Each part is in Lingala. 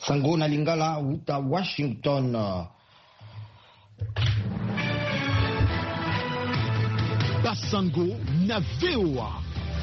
Sango na Lingala uta Washington. Basango na VOA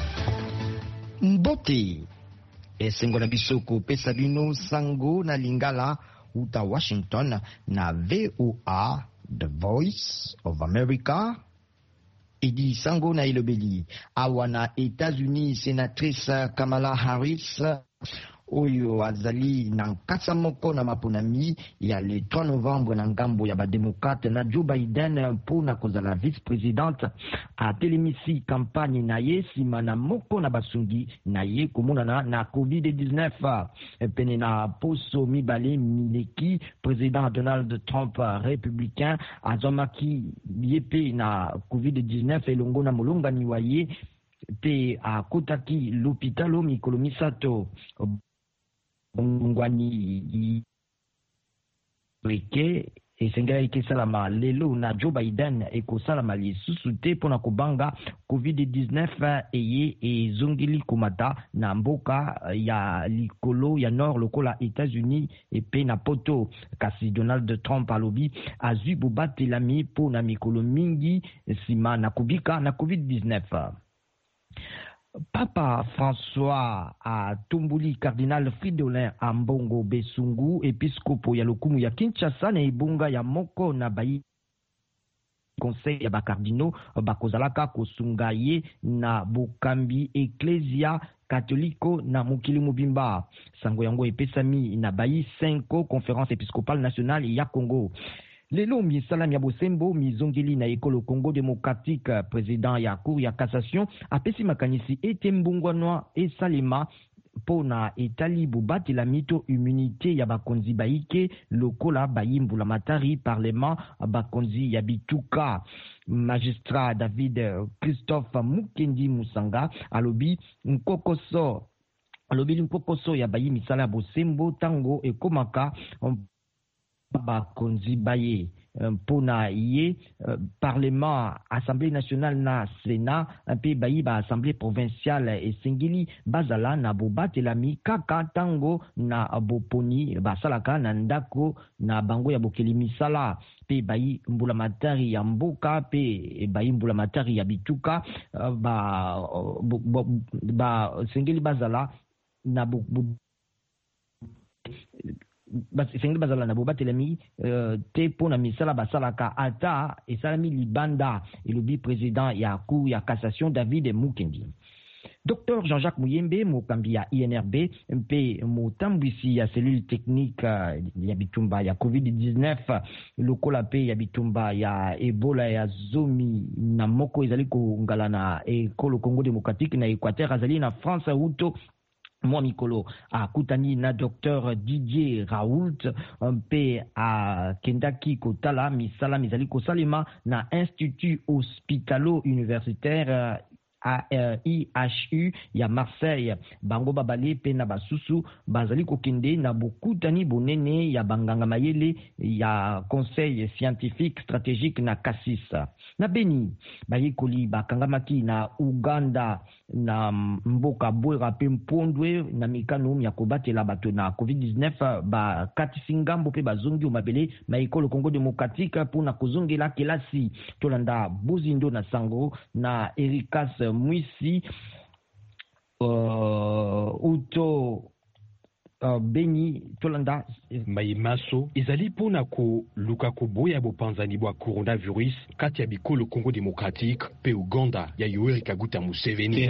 Mbote esengo na bisoko pesa bino Sango na Lingala uta Washington na VOA, The Voice of America. Edi Sango na ilobeli awana États-Unis, sénatrice Kamala Harris oyo azali na nkasa moko na maponami ya le 3 novembre na ngambo ya bademokrate na Joe Biden mpona kozala vice-présidente atelemisi kampagne na ye nsima na moko na basungi na ye komonana na COVID-19 pene na poso mibale mileki. Président Donald Trump républicain azwamaki ye mpe na COVID-19 elongo na molongani wa ye mpe akotaki l'hôpital mikolo misato. Ngwani reke esengela ikesalama lelo na Joe Biden ekosalama lisusu te mpona kobanga COVID-19 eye ezongeli komata na mboka ya likolo ya nord lokola États-Unis epe na poto. Kasi Donald Trump alobi azwi bobatelami mpona mikolo mingi nsima na kubika na COVID-19. Papa François a tumbuli Cardinal Fridolin Ambongo Besungu, episkopo ya lokumu ya Kinshasa na ibunga ya moko na bayi conseil ya bakardino bakozalaka kosunga ye na bokambi Ecclesia Katoliko na mokili mobimba. Sango yango epesami na bayi 5 conférence épiscopale nationale ya Congo. Lelo misala ya bosembo mizongeli na ekolo Congo démocratique. Président ya cour ya cassation apesi makanisi ete mbungwanwa esalema pona etali bobatela mito immunité ya bakonzi baike lokola bayimbula matari parlement bakonzi ya bituka. Magistrat David Christophe Mukendi Musanga alobi nkokoso ya bayi misala ya bosembo tango ekomaka bakonzi baye mpona ye parlement assemblée nationale na sénat mpe bayi ba assemblée provinciale esengeli bazala na bobatelami kaka tango na boponi basalaka na ndako na bango ya bokeli misala mpe bayi mbulamatari ya mboka mpe bayi mbulamatari ya bituka esengeli bazala na sengeli bazala na bobatelami te mpona misala basalaka ata esalami libanda, elobi président ya cour ya cassation David Mukendi. Dr Jean-Jacques Muyembe mokambi ya INRB mpe motambwisi ya cellule technique ya bitumba ya COVID-19 lokola mpe ya bitumba ya Ebola ya zomi na moko ezali kongala na ekolo Congo démocratique na Équateur azali na France uto mwa mikolo akutani na Dr Didier Raoult mpe kendaki kotala misala mizali kosalema na Institut Hospitalo-Universitaire IHU ya Marseille. Bango babale pe na basusu bazali kokende na bokutani bonene ya banganga mayele ya conseil scientifique stratégique na Cassis. Na Beni bayekoli bakangamaki na Uganda na mboka bwera pe mpondwe na mikano ya kobatela bato na COVID-19 bakatisi ngambo pe bazongi omabele maekolo Congo démocratique mpona kozongela kelasi. Tolanda Bozindo na Sango na Ericas Mwisi uto Beni Tolanda Mayimaso ezali pona ko luka koboya bopanzani bwa coronavirus kati ya bikolo Congo démocratique pe Uganda ya Yoweri Kaguta Museveni.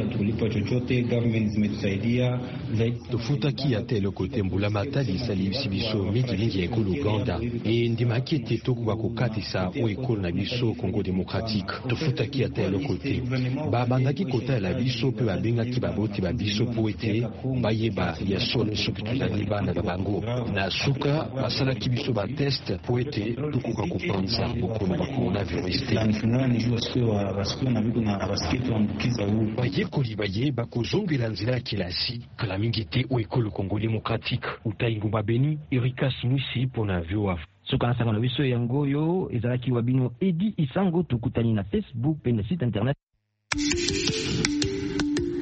Tofutaki ya telo kote mbulamatali sali sibiso mikilingi ya ekolo Uganda e ndimaki ete tokuba kokatisa o ekolo na biso Congo démocratique. Tofutaki ya telo kote babandaki kota la biso pe babengaki baboti ba biso po ete bayeba ya solo soki bana babango na suka basala kibiso ba test po ete tukuka kupanza bokolo ba coronavirus te. Bayekoli baye bakozongela nzela ya kelasi kala mingi te o ekolo Congo démocratique. Utaingumba Beni, Ericas Mwisi pona VOA. Soka na sangano biso yango yo ezalaki wabino Edi Isango tukutani na Facebook pe na site internet